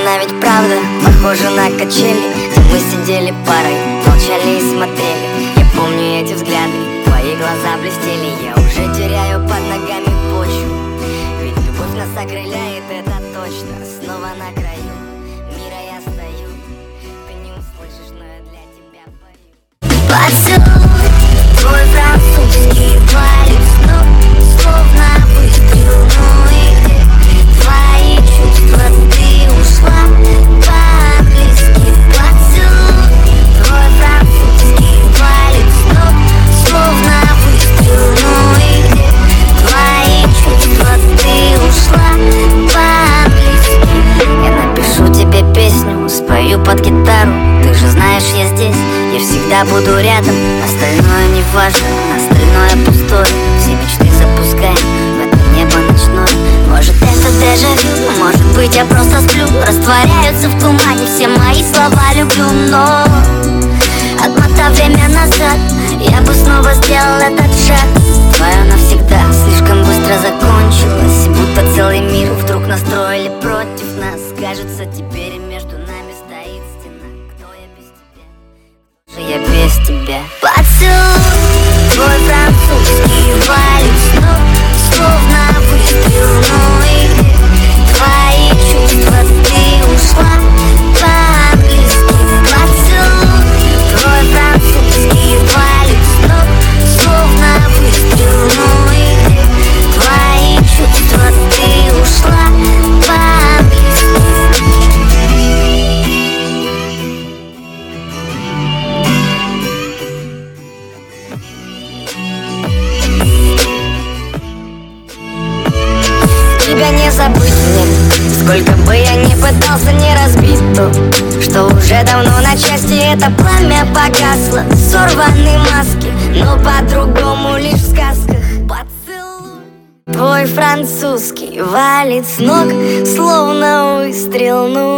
она ведь правда похожа на качели, где мы сидели парой, молчали и смотрели. Я помню эти взгляды, твои глаза блестели. Я уже теряю под ногами почву, ведь любовь нас окрыляет, это точно. Снова на краю мира я стою, ты не услышишь, но я для тебя пою. Поцелуй твой французский валит с ног, словно выстрел, ну и где твои чувства, ты ушла по-английски. Поцелуй твой французский валит с ног, словно выстрел, ну и где твои чувства, ты ушла по-английски. Я напишу тебе песню, спою под гитару, ты же знаешь, я здесь, я всегда буду рядом. Остальное не важно, остальное пустое. Все мечты запускаем в это небо ночное. Может, это дежавю, может быть, я просто сплю. Растворяются в тумане все мои слова люблю. Но отмотав время назад, я бы снова сделал этот шаг. Твое навсегда слишком быстро закончилось, будто целый мир вдруг настроили против нас. Кажется, теперь между нами стоит стена. Кто я без тебя? Кто же я без тебя? Поцелуй твой французский валит с ног, словно выстрел, ну и где твои чувства, ты ушла по-английски. Поцелуй твой французский валит с ног, словно выстрел, ну и где твои чувства, ты ушла по-английски. Тебя не забыть мне, сколько бы я ни пытался, не разбить то, что уже давно на части это пламя погасло. Сорваны маски, но по-другому лишь в сказках. Поцелуй твой французский валит с ног, словно выстрел, ну